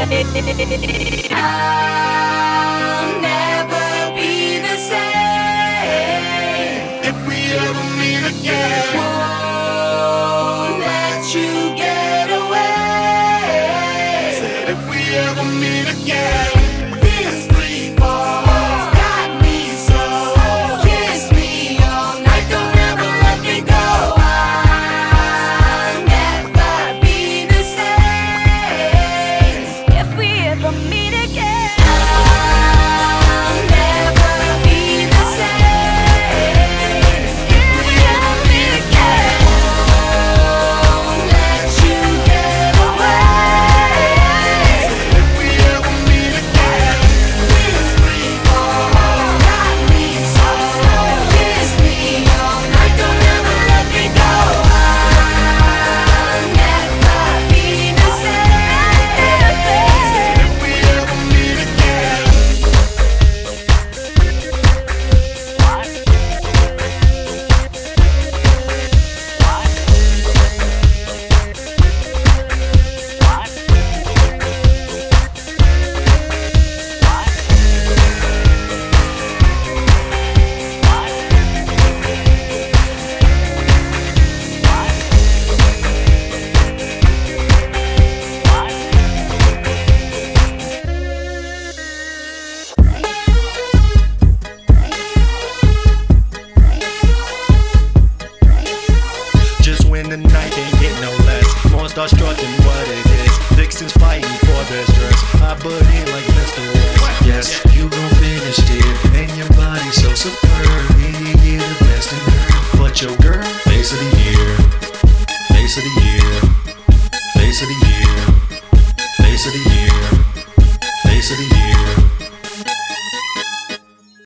I'll never be the same if we ever meet again. Won't let you get away. Said if we ever meet again. This free fall got me so. Kiss me all night, don't ever let me go. I'll never be the same if we ever meet again. I'll never be the same if we ever meet again. Won't let you get away. If we ever meet again. This free fall got me so. Kiss me all night, don't ever let me go. I'll never be the same if we ever meet again. Just when the night ain't get no less, more start strutting what it is. Vixens fighting for their stress. I butt in like Mr. West. Yes, you gon' finish it, and your body so superb. Yeah, the best in her. But your girl, face of the year, face of the